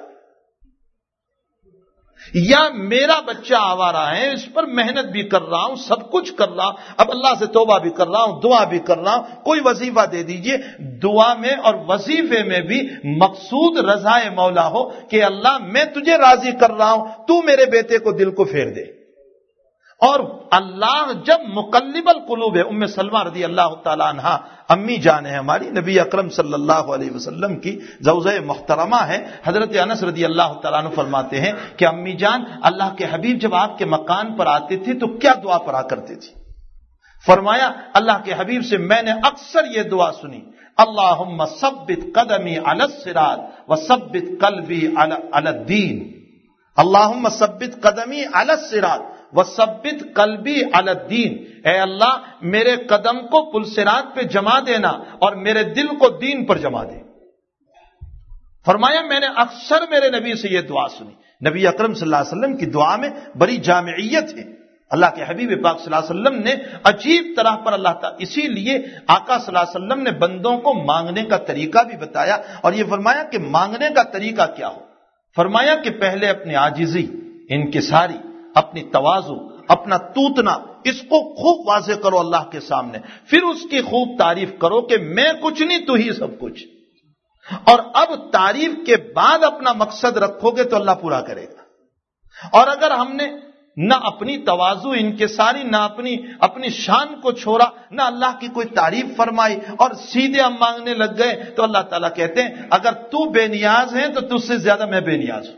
یا میرا بچہ آوارہ ہے، اس پر محنت بھی کر رہا ہوں، سب کچھ کر رہا ہوں، اب اللہ سے توبہ بھی کر رہا ہوں، دعا بھی کر رہا ہوں، کوئی وظیفہ دے دیجئے. دعا میں اور وظیفے میں بھی مقصود رضائے مولا ہو کہ اللہ میں تجھے راضی کر رہا ہوں، تو میرے بیٹے کو دل کو پھیر دے. اور اللہ جب مقلب القلوب ہے، ام سلمہ رضی اللہ تعالی عنہا امی جان ہے ہماری، نبی اکرم صلی اللہ علیہ وسلم کی زوجہ محترمہ ہے. حضرت انس رضی اللہ تعالیٰ عنہ فرماتے ہیں کہ امی جان اللہ کے حبیب جب آپ کے مکان پر آتے تھے تو کیا دعا پڑھا کرتے تھے؟ فرمایا اللہ کے حبیب سے میں نے اکثر یہ دعا سنی، اللہم ثبت قدمی علی الصراط وثبت قلبی علی الدین. اللہم ثبت قدمی علی الصراط وثبت قلبی علی الدین. اے اللہ میرے قدم کو پل صراط پہ جما دینا اور میرے دل کو دین پر جما دے. فرمایا میں نے اکثر میرے نبی سے یہ دعا سنی. نبی اکرم صلی اللہ علیہ وسلم کی دعا میں بڑی جامعیت ہے. اللہ کے حبیب پاک صلی اللہ علیہ وسلم نے عجیب طرح پر اللہ تعالیٰ، اسی لیے آقا صلی اللہ علیہ وسلم نے بندوں کو مانگنے کا طریقہ بھی بتایا اور یہ فرمایا کہ مانگنے کا طریقہ کیا ہو. فرمایا کہ پہلے اپنی عاجزی، انکساری، اپنی تواضع، اپنا توتنا، اس کو خوب واضح کرو اللہ کے سامنے. پھر اس کی خوب تعریف کرو کہ میں کچھ نہیں تو ہی سب کچھ. اور اب تعریف کے بعد اپنا مقصد رکھو گے تو اللہ پورا کرے گا. اور اگر ہم نے نہ اپنی تواضع انکساری، نہ اپنی اپنی شان کو چھوڑا، نہ اللہ کی کوئی تعریف فرمائی اور سیدھے ہم مانگنے لگ گئے. تو اللہ تعالیٰ کہتے ہیں اگر تو بے نیاز ہے تو تجھ سے زیادہ میں بے نیاز ہوں.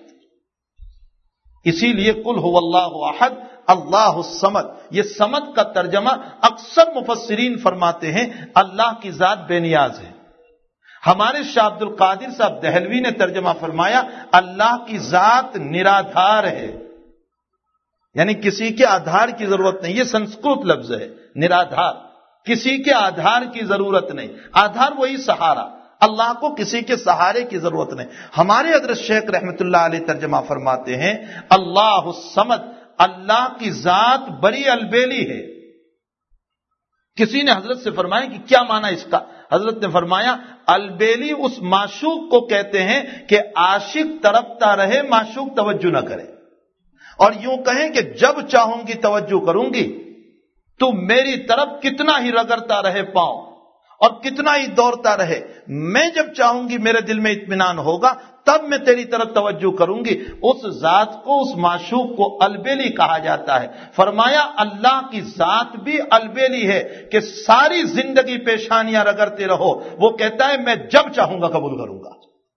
اسی لیے قل هو اللہ احد اللہ الصمد، یہ صمد کا ترجمہ اکثر مفسرین فرماتے ہیں اللہ کی ذات بے نیاز ہے. ہمارے شاہ عبد القادر صاحب دہلوی نے ترجمہ فرمایا اللہ کی ذات نرادھار ہے، یعنی کسی کے آدھار کی ضرورت نہیں. یہ سنسکرت لفظ ہے نرادھار، کسی کے آدھار کی ضرورت نہیں. آدھار وہی سہارا، اللہ کو کسی کے سہارے کی ضرورت نہیں. ہمارے حضرت شیخ رحمت اللہ علیہ ترجمہ فرماتے ہیں اللہ الصمد، اللہ کی ذات بڑی البیلی ہے. کسی نے حضرت سے فرمایا کہ کیا معنی اس کا؟ حضرت نے فرمایا البیلی اس معشوق کو کہتے ہیں کہ عاشق تڑپتا رہے معشوق توجہ نہ کرے، اور یوں کہیں کہ جب چاہوں گی توجہ کروں گی، تو میری طرف کتنا ہی رگڑتا رہے پاؤں اور کتنا ہی دوڑتا رہے، میں جب چاہوں گی میرے دل میں اطمینان ہوگا تب میں تیری طرف توجہ کروں گی. اس ذات کو، اس معشوق کو البیلی کہا جاتا ہے. فرمایا اللہ کی ذات بھی البیلی ہے کہ ساری زندگی پیشانیاں رگڑتے رہو، وہ کہتا ہے میں جب چاہوں گا قبول کروں گا.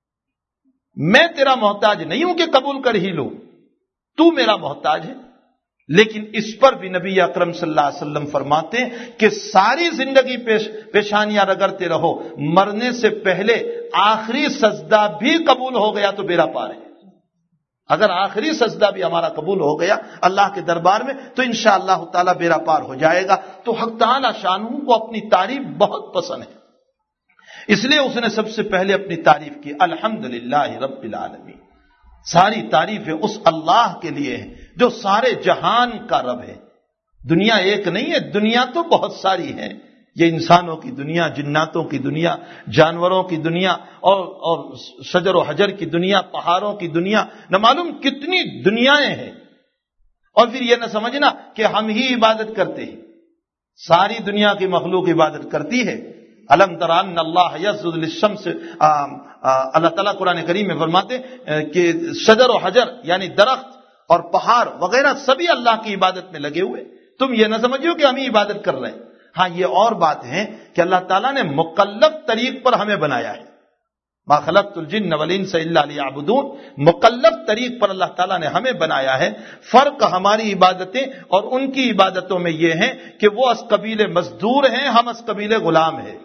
میں تیرا محتاج نہیں ہوں کہ قبول کر ہی لوں، تو میرا محتاج ہے. لیکن اس پر بھی نبی اکرم صلی اللہ علیہ وسلم فرماتے ہیں کہ ساری زندگی پیش پیشانیاں رگڑتے رہو، مرنے سے پہلے آخری سجدہ بھی قبول ہو گیا تو بیڑا پار ہے. اگر آخری سجدہ بھی ہمارا قبول ہو گیا اللہ کے دربار میں تو انشاءاللہ تعالی بیڑا پار ہو جائے گا. تو حق تعالی شانہ کو اپنی تعریف بہت پسند ہے، اس لیے اس نے سب سے پہلے اپنی تعریف کی الحمدللہ رب العالمین. ساری تعریفیں اس اللہ کے لیے ہیں جو سارے جہان کا رب ہے. دنیا ایک نہیں ہے، دنیا تو بہت ساری ہے. یہ انسانوں کی دنیا، جناتوں کی دنیا، جانوروں کی دنیا، اور اور شجر و حجر کی دنیا، پہاڑوں کی دنیا، نہ معلوم کتنی دنیایں ہیں. اور پھر یہ نہ سمجھنا کہ ہم ہی عبادت کرتے ہیں، ساری دنیا کی مخلوق عبادت کرتی ہے. الم تر ان اللہ یسجد للشمس، اللہ تعالیٰ قرآن کریم میں فرماتے کہ شجر و حجر یعنی درخت اور پہاڑ وغیرہ سبھی اللہ کی عبادت میں لگے ہوئے. تم یہ نہ سمجھو کہ ہم ہی عبادت کر رہے ہیں. ہاں یہ اور بات ہے کہ اللہ تعالیٰ نے مکلف طریق پر ہمیں بنایا ہے. ما خلقت الجن والانس الا لیعبدون، مکلف طریق پر اللہ تعالیٰ نے ہمیں بنایا ہے. فرق ہماری عبادتیں اور ان کی عبادتوں میں یہ ہے کہ وہ از قبیل مزدور ہیں، ہم از قبیل غلام ہیں.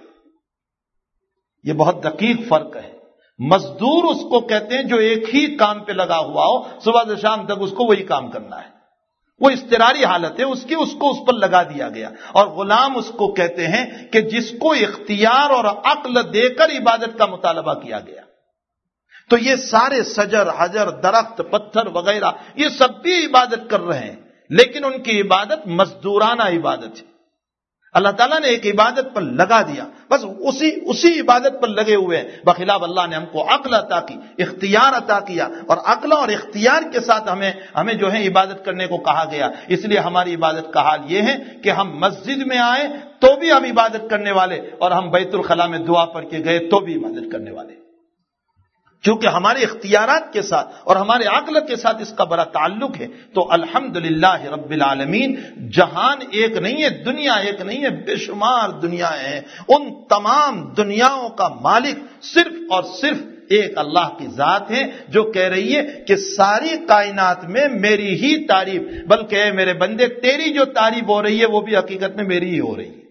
یہ بہت دقیق فرق ہے. مزدور اس کو کہتے ہیں جو ایک ہی کام پہ لگا ہوا ہو، صبح سے شام تک اس کو وہی کام کرنا ہے، وہ اضطراری حالت ہے اس کی، اس کو اس پر لگا دیا گیا. اور غلام اس کو کہتے ہیں کہ جس کو اختیار اور عقل دے کر عبادت کا مطالبہ کیا گیا. تو یہ سارے شجر حجر درخت پتھر وغیرہ یہ سب بھی عبادت کر رہے ہیں، لیکن ان کی عبادت مزدورانہ عبادت ہے. اللہ تعالیٰ نے ایک عبادت پر لگا دیا، بس اسی اسی عبادت پر لگے ہوئے ہیں. بخلاف اللہ نے ہم کو عقل عطا کی، اختیار عطا کیا، اور عقل اور اختیار کے ساتھ ہمیں ہمیں جو ہے عبادت کرنے کو کہا گیا. اس لیے ہماری عبادت کا حال یہ ہے کہ ہم مسجد میں آئے تو بھی ہم عبادت کرنے والے، اور ہم بیت الخلاء میں دعا پڑھ کے گئے تو بھی عبادت کرنے والے، کیونکہ ہمارے اختیارات کے ساتھ اور ہمارے عقل کے ساتھ اس کا بڑا تعلق ہے. تو الحمدللہ رب العالمین. جہان ایک نہیں ہے، دنیا ایک نہیں ہے، بے شمار دنیا ہیں. ان تمام دنیاؤں کا مالک صرف اور صرف ایک اللہ کی ذات ہے، جو کہہ رہی ہے کہ ساری کائنات میں میری ہی تعریف، بلکہ اے میرے بندے تیری جو تعریف ہو رہی ہے وہ بھی حقیقت میں میری ہی ہو رہی ہے.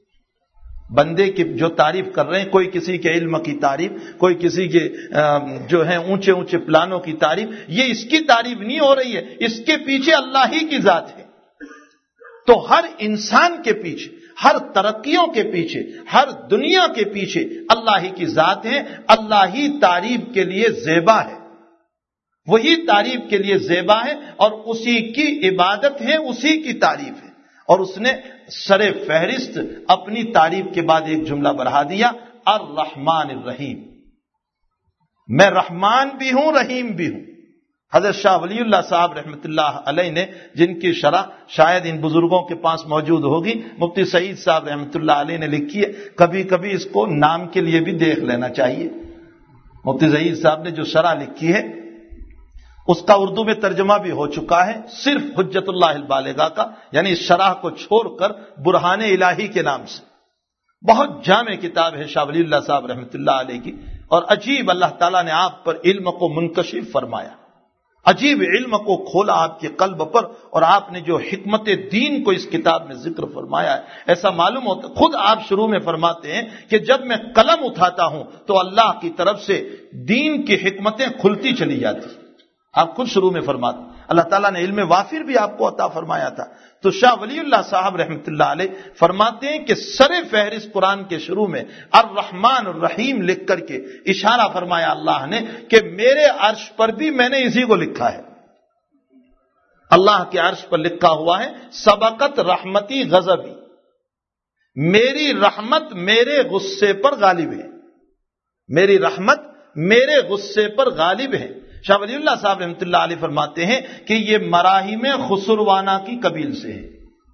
بندے کی جو تعریف کر رہے ہیں، کوئی کسی کے علم کی تعریف، کوئی کسی کے جو ہے اونچے اونچے پلانوں کی تعریف، یہ اس کی تعریف نہیں ہو رہی ہے، اس کے پیچھے اللہ ہی کی ذات ہے. تو ہر انسان کے پیچھے، ہر ترقیوں کے پیچھے، ہر دنیا کے پیچھے اللہ ہی کی ذات ہے. اللہ ہی تعریف کے لیے زیبا ہے، وہی تعریف کے لیے زیبا ہے، اور اسی کی عبادت ہے، اسی کی تعریف ہے. اور اس نے سر فہرست اپنی تعریف کے بعد ایک جملہ بڑھا دیا، الرحمن الرحیم. میں رحمان بھی ہوں، رحیم بھی ہوں. حضرت شاہ ولی اللہ صاحب رحمۃ اللہ علیہ نے، جن کی شرح شاید ان بزرگوں کے پاس موجود ہوگی، مفتی سعید صاحب رحمۃ اللہ علیہ نے لکھی ہے. کبھی کبھی اس کو نام کے لیے بھی دیکھ لینا چاہیے. مفتی سعید صاحب نے جو شرح لکھی ہے اس کا اردو میں ترجمہ بھی ہو چکا ہے، صرف حجت اللہ البالغہ کا، یعنی شرح کو چھوڑ کر برہان الہی کے نام سے۔ بہت جامع کتاب ہے شاہ ولی اللہ صاحب رحمۃ اللہ علیہ کی، اور عجیب اللہ تعالیٰ نے آپ پر علم کو منکشف فرمایا، عجیب علم کو کھولا آپ کے قلب پر، اور آپ نے جو حکمت دین کو اس کتاب میں ذکر فرمایا ہے، ایسا معلوم ہوتا، خود آپ شروع میں فرماتے ہیں کہ جب میں قلم اٹھاتا ہوں تو اللہ کی طرف سے دین کی حکمتیں کھلتی چلی جاتی، آپ خود شروع میں فرماتے، اللہ تعالیٰ نے علم وافر بھی آپ کو عطا فرمایا تھا۔ تو شاہ ولی اللہ صاحب رحمۃ اللہ علیہ فرماتے ہیں کہ سر فہرست قرآن کے شروع میں الرحمن الرحیم لکھ کر کے اشارہ فرمایا اللہ نے کہ میرے عرش پر بھی میں نے اسی کو لکھا ہے، اللہ کے عرش پر لکھا ہوا ہے سبقت رحمتی غضبی، میری رحمت میرے غصے پر غالب ہے، میری رحمت میرے غصے پر غالب ہے۔ شاہ ولی اللہ صاحب رحمۃ اللہ علیہ فرماتے ہیں کہ یہ مراحم خسروانہ کی قبیل سے ہے۔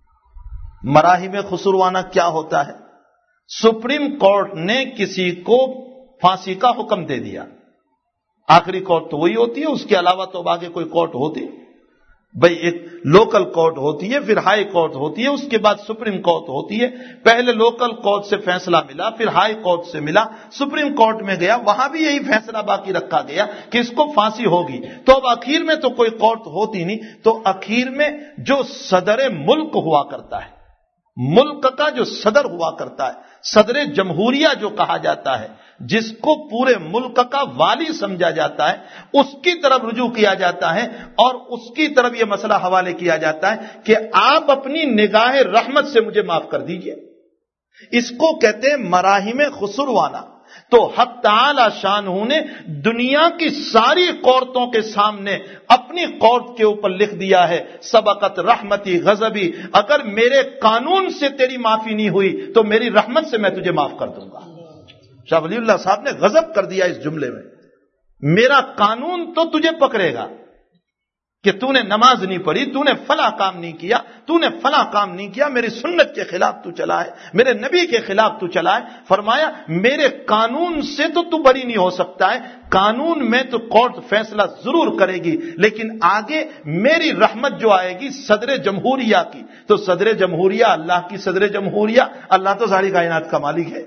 مراحم خسروانہ کیا ہوتا ہے؟ سپریم کورٹ نے کسی کو پھانسی کا حکم دے دیا، آخری کورٹ تو وہی ہوتی ہے، اس کے علاوہ تو آگے کوئی کورٹ ہوتی، بھئی ایک لوکل کورٹ ہوتی ہے، پھر ہائی کورٹ ہوتی ہے، اس کے بعد سپریم کورٹ ہوتی ہے۔ پہلے لوکل کورٹ سے فیصلہ ملا، پھر ہائی کورٹ سے ملا، سپریم کورٹ میں گیا، وہاں بھی یہی فیصلہ باقی رکھا گیا کہ اس کو پھانسی ہوگی۔ تو اب اخیر میں تو کوئی کورٹ ہوتی نہیں، تو اخیر میں جو صدر ملک ہوا کرتا ہے، ملک کا جو صدر ہوا کرتا ہے، صدر جمہوریہ جو کہا جاتا ہے، جس کو پورے ملک کا والی سمجھا جاتا ہے، اس کی طرف رجوع کیا جاتا ہے، اور اس کی طرف یہ مسئلہ حوالے کیا جاتا ہے کہ آپ اپنی نگاہ رحمت سے مجھے معاف کر دیجئے۔ اس کو کہتے ہیں مراحم خسروانہ۔ تو حق تعالی شانہ نے دنیا کی ساری قورتوں کے سامنے اپنی قورت کے اوپر لکھ دیا ہے سبقت رحمتی غضبی، اگر میرے قانون سے تیری معافی نہیں ہوئی تو میری رحمت سے میں تجھے معاف کر دوں گا۔ شاہ ولی اللہ صاحب نے غضب کر دیا اس جملے میں، میرا قانون تو تجھے پکڑے گا کہ تو نے نماز نہیں پڑھی، تو نے فلاں کام نہیں کیا، تو نے فلاں کام نہیں کیا، میری سنت کے خلاف تو چلا ہے، میرے نبی کے خلاف تو چلا ہے۔ فرمایا میرے قانون سے تو تو بری نہیں ہو سکتا ہے، قانون میں تو کورٹ فیصلہ ضرور کرے گی، لیکن آگے میری رحمت جو آئے گی صدر جمہوریہ کی، تو صدر جمہوریہ اللہ کی صدر جمہوریہ، اللہ تو ساری کائنات کا مالک ہے،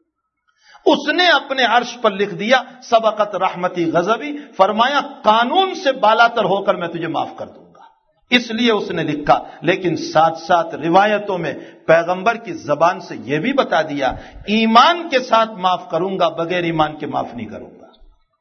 اس نے اپنے عرش پر لکھ دیا سبقت رحمتی غضبی، فرمایا قانون سے بالاتر ہو کر میں تجھے معاف کر دوں گا، اس لیے اس نے لکھا۔ لیکن ساتھ ساتھ روایتوں میں پیغمبر کی زبان سے یہ بھی بتا دیا ایمان کے ساتھ معاف کروں گا، بغیر ایمان کے معاف نہیں کروں گا،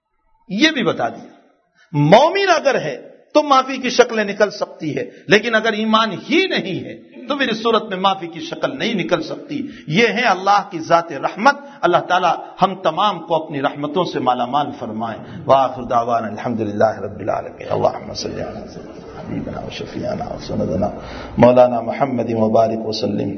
یہ بھی بتا دیا۔ مومن اگر ہے تو معافی کی شکلیں نکل سکتی ہے، لیکن اگر ایمان ہی نہیں ہے تو پھر اس صورت میں معافی کی شکل نہیں نکل سکتی۔ یہ ہے اللہ کی ذات رحمت۔ اللہ تعالی ہم تمام کو اپنی رحمتوں سے مالا مال فرمائے۔ وآخر دعوانا الحمدللہ رب العالمین۔ اللہم صلی علی سیدنا حبیبنا وشفیعنا وسندنا مولانا محمد مبارک وسلم۔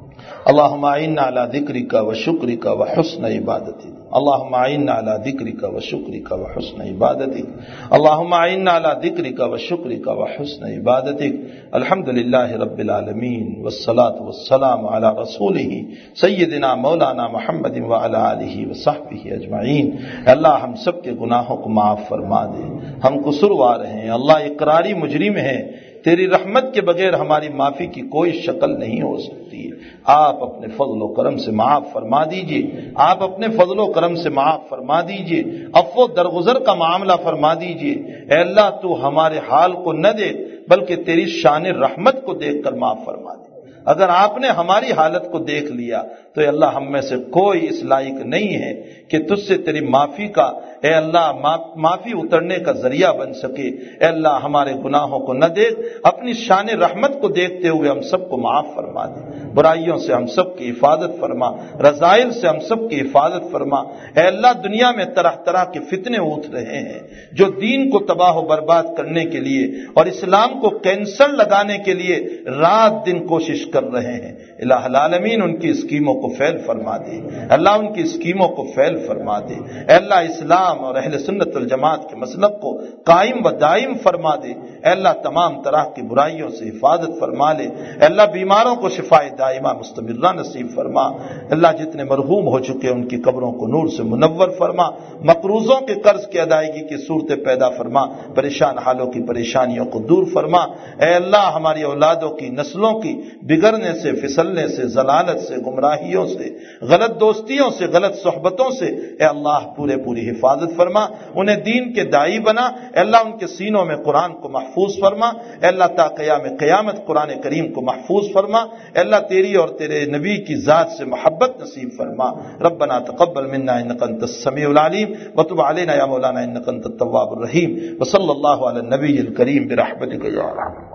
اللہم اعنا علی ذکرک وشکرک وحسن عبادتک۔ اللہم اعنا علی ذکرک وشکرک وحسن عبادتک۔ اللہم اعنا علی ذکرک وشکرک وحسن عبادتک۔ الحمدللہ رب العالمین والصلاة والسلام علی رسولہ سیدنا مولانا محمد وعلی آلہ وصحبہ اجمعین۔ اللہ ہم سب کے گناہوں کو معاف فرما دے، ہم قصوروار ہیں اللہ، اقراری مجرم ہیں، تیری رحمت کے بغیر ہماری معافی کی کوئی شکل نہیں ہو سکتی۔ آپ اپنے فضل و کرم سے معاف فرما دیجئے، آپ اپنے فضل و کرم سے معاف فرما دیجئے، عفو درگزر کا معاملہ فرما دیجئے۔ اے اللہ تو ہمارے حال کو نہ دیکھ بلکہ تیری شان رحمت کو دیکھ کر معاف فرما دے۔ اگر آپ نے ہماری حالت کو دیکھ لیا تو اے اللہ ہم میں سے کوئی اس لائق نہیں ہے کہ تجھ سے تیری معافی کا اے اللہ معافی اترنے کا ذریعہ بن سکے۔ اے اللہ ہمارے گناہوں کو نہ دیکھ، اپنی شان رحمت کو دیکھتے ہوئے ہم سب کو معاف فرما دے، برائیوں سے ہم سب کی حفاظت فرما، رذائل سے ہم سب کی حفاظت فرما۔ اے اللہ دنیا میں طرح طرح کے فتنے اٹھ رہے ہیں جو دین کو تباہ و برباد کرنے کے لیے اور اسلام کو کینسر لگانے کے لیے رات دن کوشش کر رہے ہیں۔ الہ العالمین ان کی اسکیموں کو فیل فرما دے، اللہ ان کی اسکیموں کو فیل فرما دے۔ اے اللہ اسلام اسلام اور اہل سنت والجماعت کے مسلک کو قائم و دائم فرما دے. اے اللہ تمام طرح کی برائیوں سے حفاظت فرما لے. اے اللہ بیماروں کو شفائے دائمہ مستمرہ نصیب فرما. اللہ جتنے مرحوم ہو چکے ان کی قبروں کو نور سے منور فرما. مقروضوں کے قرض کی ادائیگی کی صورتیں پیدا فرما. پریشان حالوں کی پریشانیوں کو دور فرما. اے اللہ ہماری اولادوں کی نسلوں کی بگڑنے سے پھسلنے سے ضلالت سے گمراہیوں سے غلط دوستیوں سے غلط صحبتوں سے اے اللہ پورے پوری حفاظت فرما. انہیں دین کے داعی بنا. اے اللہ ان کے سینوں میں قرآن کو محفوظ فرما. اے اللہ تا قیام قیامت قرآن کریم کو محفوظ فرما. اے اللہ تیری اور تیرے نبی کی ذات سے محبت نصیب فرما. ربنا تقبل منا انک انت السمیع العلیم وتب علینا یا مولانا انک انت التواب الرحیم. وصلی اللہ علی النبی الکریم برحمتک یا ارحم.